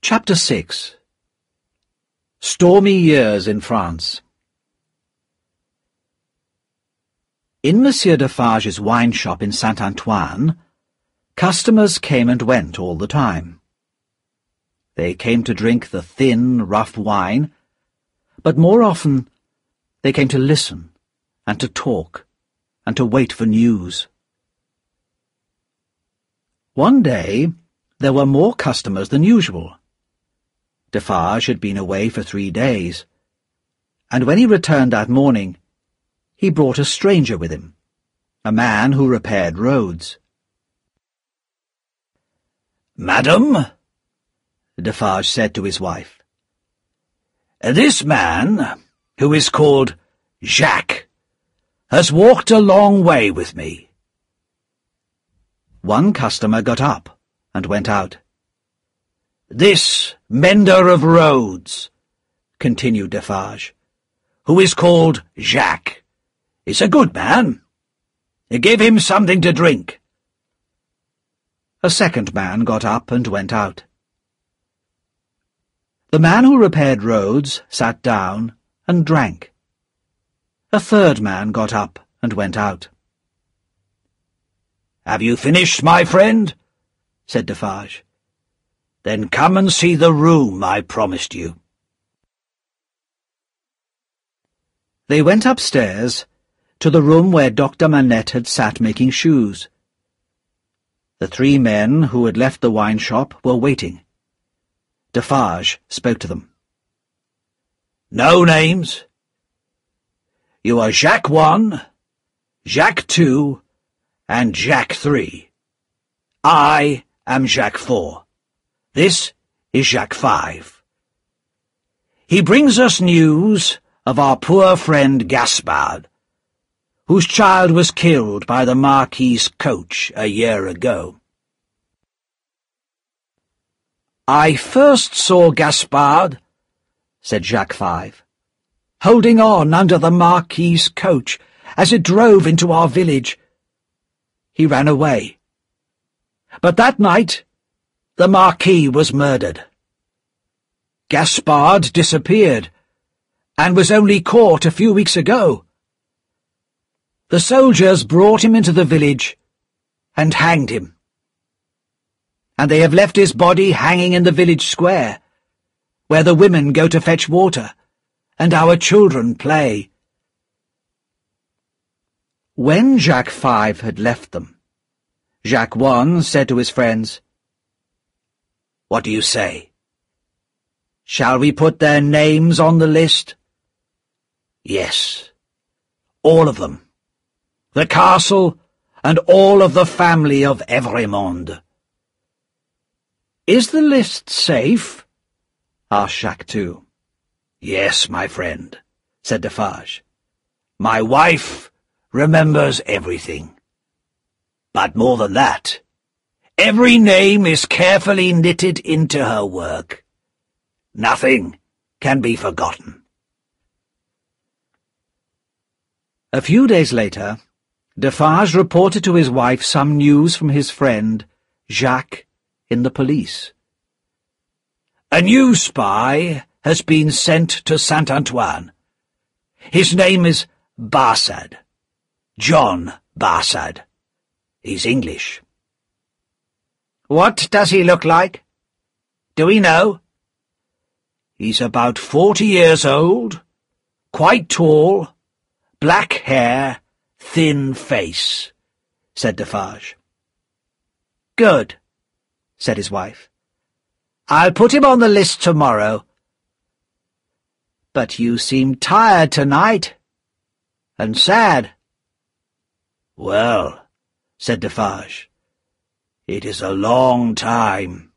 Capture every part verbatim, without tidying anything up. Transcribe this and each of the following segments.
Chapter six. Stormy Years in France. In Monsieur Defarge's wine shop in Saint-Antoine, customers came and went all the time. They came to drink the thin, rough wine, but more often they came to listen and to talk and to wait for news. One day there were more customers than usual. Defarge had been away for three days, and when he returned that morning, he brought a stranger with him, a man who repaired roads. "Madam," Defarge said to his wife, "this man, who is called Jacques, has walked a long way with me." One customer got up and went out. "This mender of roads," continued Defarge, "who is called Jacques, is a good man. Give him something to drink." A second man got up and went out. The man who repaired roads sat down and drank. A third man got up and went out. "Have you finished, my friend?" said Defarge. "Then come and see the room I promised you." They went upstairs to the room where Doctor Manette had sat making shoes. The three men who had left the wine shop were waiting. Defarge spoke to them. "No names. You are Jacques one, Jacques two, and Jacques three. I am Jacques four. This is Jacques five. He brings us news of our poor friend Gaspard, whose child was killed by the Marquis's coach a year ago." "I first saw Gaspard," said Jacques five, "holding on under the Marquis's coach as it drove into our village. He ran away. But that night the Marquis was murdered. Gaspard disappeared, and was only caught a few weeks ago. The soldiers brought him into the village and hanged him. And they have left his body hanging in the village square, where the women go to fetch water, and our children play." When Jacques five had left them, Jacques one said to his friends, "What do you say? Shall we put their names on the list?" "Yes, all of them. The castle and all of the family of Evrémonde." "Is the list safe?" asked Jacques two. "Yes, my friend," said Defarge. "My wife remembers everything. But more than that, every name is carefully knitted into her work. Nothing can be forgotten." A few days later, Defarge reported to his wife some news from his friend, Jacques, in the police. "A new spy has been sent to Saint-Antoine. His name is Barsad. John Barsad. He's English." "What does he look like? Do we know?" "He's about forty years old, quite tall, black hair, thin face," said Defarge. "Good," said his wife. "I'll put him on the list tomorrow." "But you seem tired tonight, and sad." "Well," said Defarge, "it is a long time."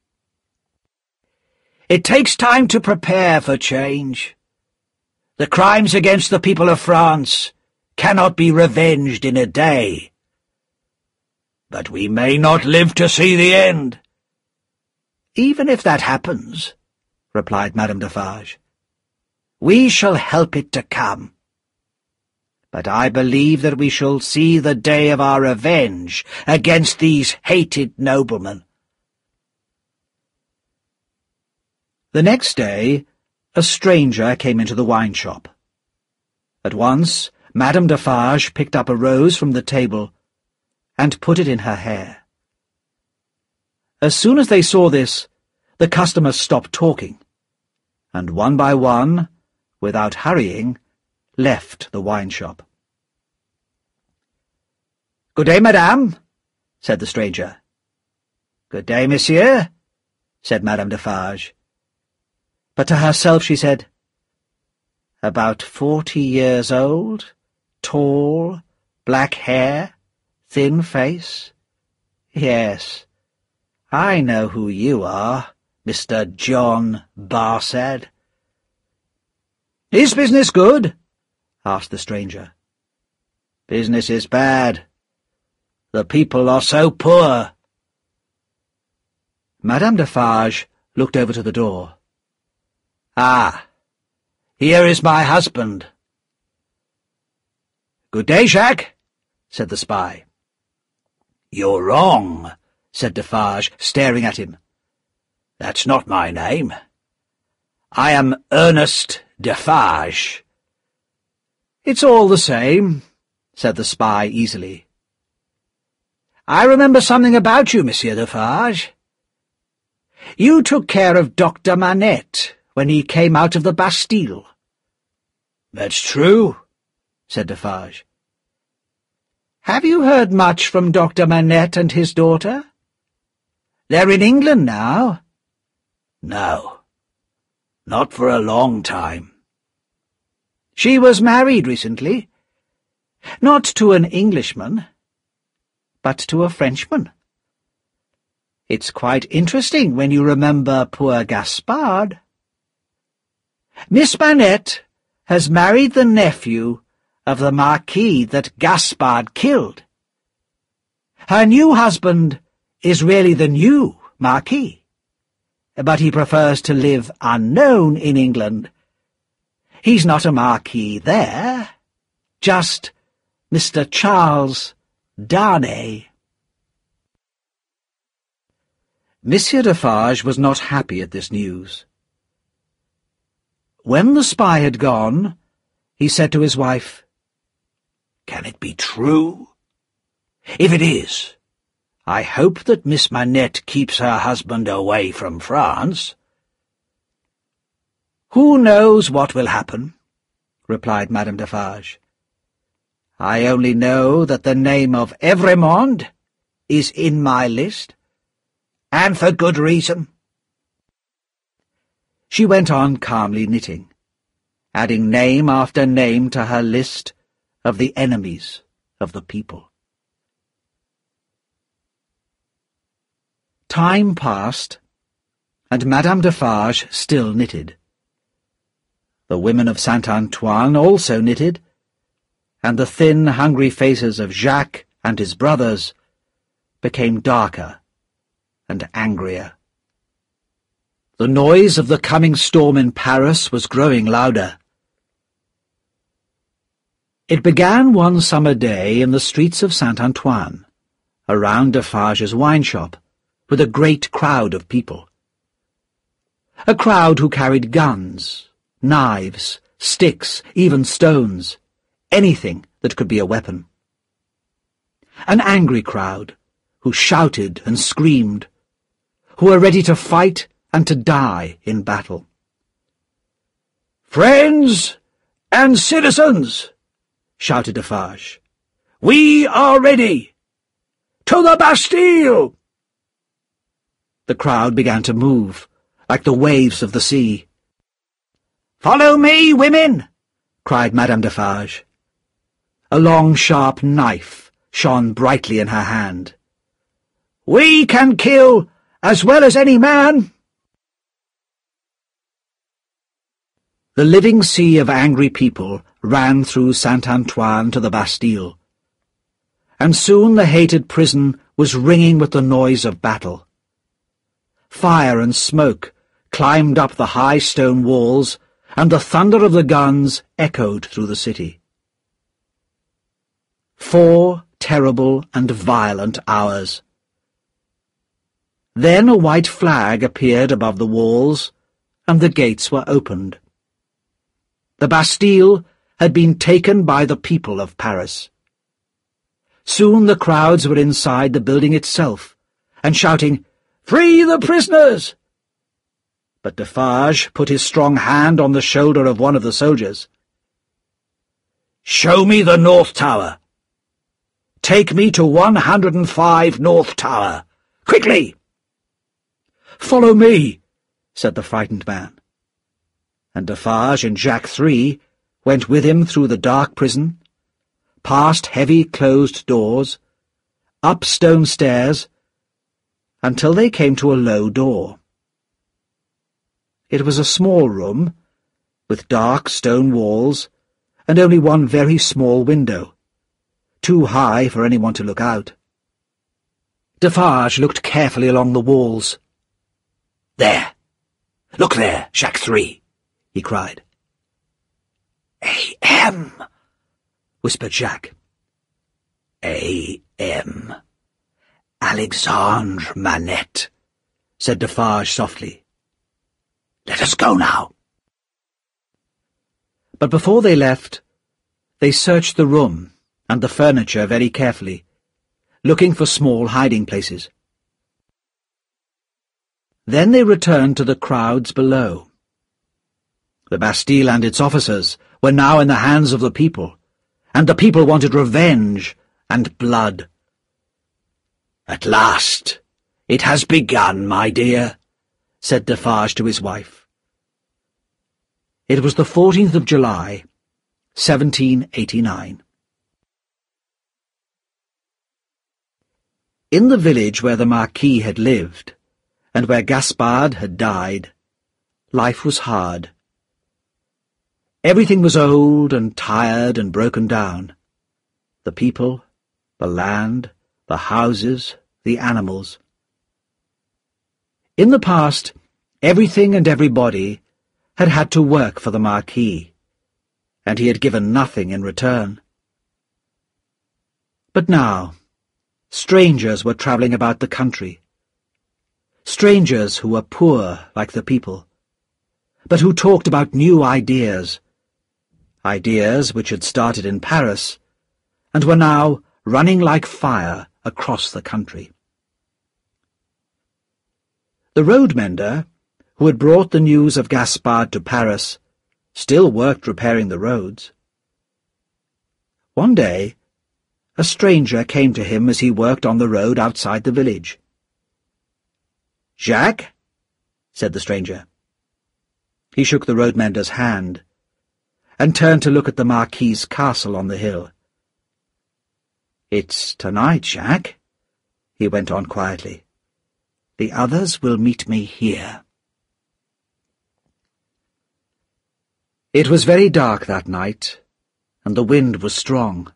"It takes time to prepare for change. The crimes against the people of France cannot be revenged in a day. But we may not live to see the end." "Even if that happens," replied Madame Defarge, "we shall help it to come. But I believe that we shall see the day of our revenge against these hated noblemen." The next day, a stranger came into the wine shop. At once, Madame Defarge picked up a rose from the table and put it in her hair. As soon as they saw this, the customers stopped talking, and one by one, without hurrying, left the wine shop. "Good day, madame," said the stranger. "Good day, monsieur," said Madame Defarge. But to herself she said, "About forty years old, tall, black hair, thin face. Yes, I know who you are, Mister John Barsad." "Is business good?" asked the stranger. "Business is bad. The people are so poor." Madame Defarge looked over to the door. "Ah, here is my husband." "Good day, Jacques," said the spy. "You're wrong," said Defarge, staring at him. "That's not my name. I am Ernest Defarge." "It's all the same," said the spy easily. "I remember something about you, Monsieur Defarge. You took care of Doctor Manette when he came out of the Bastille." "That's true," said Defarge. "Have you heard much from Doctor Manette and his daughter? They're in England now." "No, not for a long time." "She was married recently. Not to an Englishman, but to a Frenchman. It's quite interesting when you remember poor Gaspard. Miss Manette has married the nephew of the Marquis that Gaspard killed. Her new husband is really the new Marquis, but he prefers to live unknown in England. He's not a Marquis there, just Mister Charles Darnay." Monsieur Defarge was not happy at this news. When the spy had gone, he said to his wife, "Can it be true? If it is, I hope that Miss Manette keeps her husband away from France." "Who knows what will happen?" replied Madame Defarge. "I only know that the name of Evrémonde is in my list, and for good reason." She went on calmly knitting, adding name after name to her list of the enemies of the people. Time passed, and Madame Defarge still knitted. The women of Saint-Antoine also knitted, and the thin, hungry faces of Jacques and his brothers became darker and angrier. The noise of the coming storm in Paris was growing louder. It began one summer day in the streets of Saint-Antoine, around Defarge's wine shop, with a great crowd of people. A crowd who carried guns, knives, sticks, even stones, anything that could be a weapon. An angry crowd who shouted and screamed, who were ready to fight and to die in battle. "Friends and citizens," shouted Defarge, "we are ready! To the Bastille!" The crowd began to move, like the waves of the sea. "Follow me, women!" cried Madame Defarge. A long, sharp knife shone brightly in her hand. "We can kill as well as any man!" The living sea of angry people ran through Saint-Antoine to the Bastille, and soon the hated prison was ringing with the noise of battle. Fire and smoke climbed up the high stone walls, and the thunder of the guns echoed through the city. Four terrible and violent hours. Then a white flag appeared above the walls, and the gates were opened. The Bastille had been taken by the people of Paris. Soon the crowds were inside the building itself, and shouting, "Free the prisoners!" But Defarge put his strong hand on the shoulder of one of the soldiers. "Show me the North Tower. Take me to one hundred and five North Tower. Quickly!" "Follow me," said the frightened man. And Defarge and Jacques Three went with him through the dark prison, past heavy closed doors, up stone stairs, until they came to a low door. It was a small room, with dark stone walls, and only one very small window, too high for anyone to look out. Defarge looked carefully along the walls. "There! Look there, Jacques Three!" he cried. "A M," whispered Jacques. A M Alexandre Manette," said Defarge softly. "Let us go now." But before they left, they searched the room and the furniture very carefully, looking for small hiding places. Then they returned to the crowds below. The Bastille and its officers were now in the hands of the people, and the people wanted revenge and blood. "At last, it has begun, my dear," said Defarge to his wife. It was the fourteenth of July, seventeen eighty-nine. In the village where the Marquis had lived, and where Gaspard had died, life was hard. Everything was old and tired and broken down. The people, the land, the houses, the animals. In the past, everything and everybody had had to work for the Marquis, and he had given nothing in return. But now, strangers were travelling about the country. Strangers who were poor like the people, but who talked about new ideas, ideas which had started in Paris, and were now running like fire across the country. The road-mender, who had brought the news of Gaspard to Paris, still worked repairing the roads. One day, a stranger came to him as he worked on the road outside the village. "Jacques?" said the stranger. He shook the road-mender's hand, and turned to look at the Marquis's castle on the hill. "It's tonight, Jacques," he went on quietly. "The others will meet me here." It was very dark that night, and the wind was strong.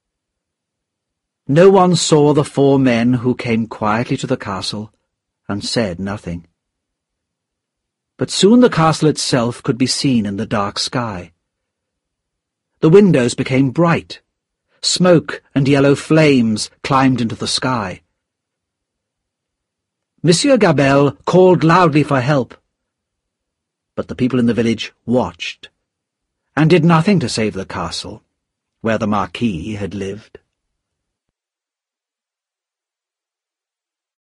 No one saw the four men who came quietly to the castle and said nothing. But soon the castle itself could be seen in the dark sky. The windows became bright. Smoke and yellow flames climbed into the sky. Monsieur Gabelle called loudly for help, but the people in the village watched, and did nothing to save the castle, where the Marquis had lived.